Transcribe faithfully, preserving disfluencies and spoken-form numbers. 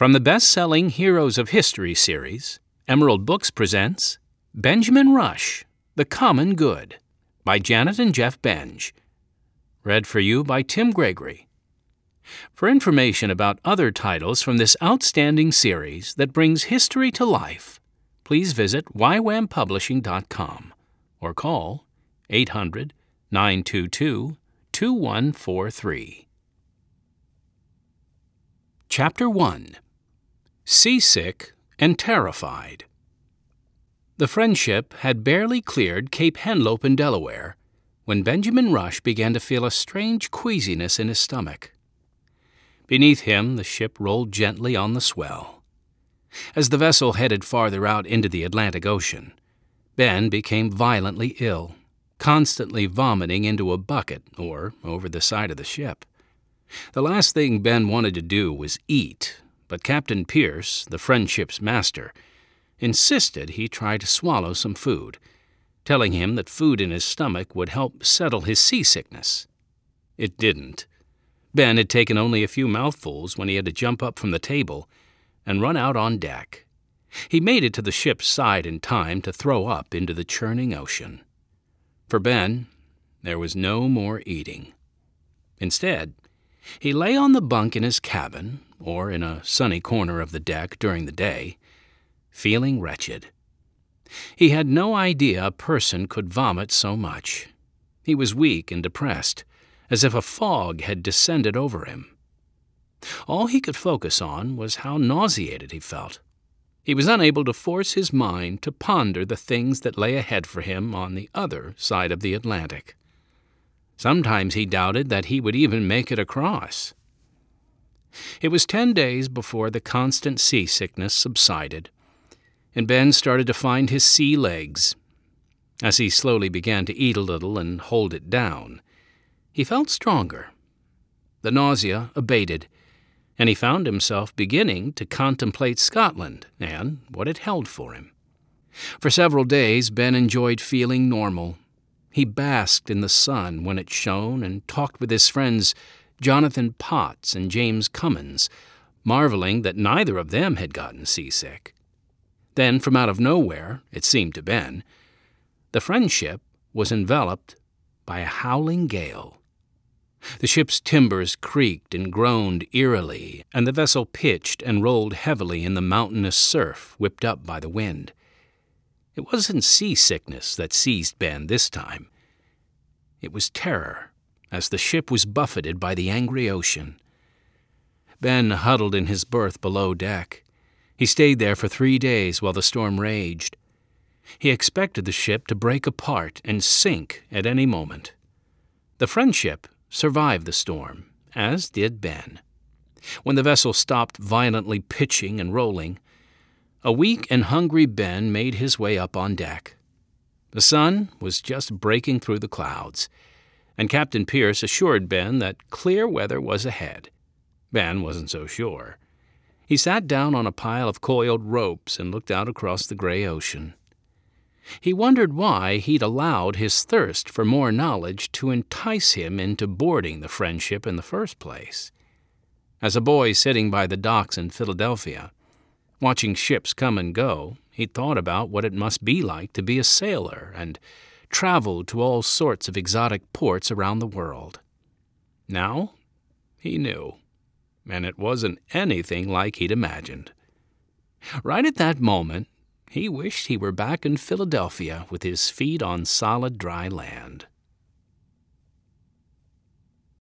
From the best-selling Heroes of History series, Emerald Books presents Benjamin Rush, The Common Good, by Janet and Jeff Benge. Read for you by Tim Gregory. For information about other titles from this outstanding series that brings history to life, please visit y wham publishing dot com or call eight hundred, nine two two, two one four three. Chapter one. Seasick and Terrified. The Friendship had barely cleared Cape Henlope in Delaware when Benjamin Rush began to feel a strange queasiness in his stomach. Beneath him, the ship rolled gently on the swell. As the vessel headed farther out into the Atlantic Ocean, Ben became violently ill, constantly vomiting into a bucket or over the side of the ship. The last thing Ben wanted to do was eat, but Captain Pierce, the Friendship's master, insisted he try to swallow some food, telling him that food in his stomach would help settle his seasickness. It didn't. Ben had taken only a few mouthfuls when he had to jump up from the table and run out on deck. He made it to the ship's side in time to throw up into the churning ocean. For Ben, there was no more eating. Instead, he lay on the bunk in his cabin, or in a sunny corner of the deck during the day, feeling wretched. He had no idea a person could vomit so much. He was weak and depressed, as if a fog had descended over him. All he could focus on was how nauseated he felt. He was unable to force his mind to ponder the things that lay ahead for him on the other side of the Atlantic. Sometimes he doubted that he would even make it across. It was ten days before the constant seasickness subsided, and Ben started to find his sea legs. As he slowly began to eat a little and hold it down, he felt stronger. The nausea abated, and he found himself beginning to contemplate Scotland and what it held for him. For several days, Ben enjoyed feeling normal. He basked in the sun when it shone and talked with his friends Jonathan Potts and James Cummins, marveling that neither of them had gotten seasick. Then, from out of nowhere, it seemed to Ben, the Friendship was enveloped by a howling gale. The ship's timbers creaked and groaned eerily, and the vessel pitched and rolled heavily in the mountainous surf whipped up by the wind. It wasn't seasickness that seized Ben this time. It was terror, as the ship was buffeted by the angry ocean. Ben huddled in his berth below deck. He stayed there for three days while the storm raged. He expected the ship to break apart and sink at any moment. The Friendship survived the storm, as did Ben. When the vessel stopped violently pitching and rolling, a weak and hungry Ben made his way up on deck. The sun was just breaking through the clouds, and Captain Pierce assured Ben that clear weather was ahead. Ben wasn't so sure. He sat down on a pile of coiled ropes and looked out across the gray ocean. He wondered why he'd allowed his thirst for more knowledge to entice him into boarding the Friendship in the first place. As a boy sitting by the docks in Philadelphia, watching ships come and go, he thought about what it must be like to be a sailor and travel to all sorts of exotic ports around the world. Now, he knew, and it wasn't anything like he'd imagined. Right at that moment, he wished he were back in Philadelphia with his feet on solid dry land.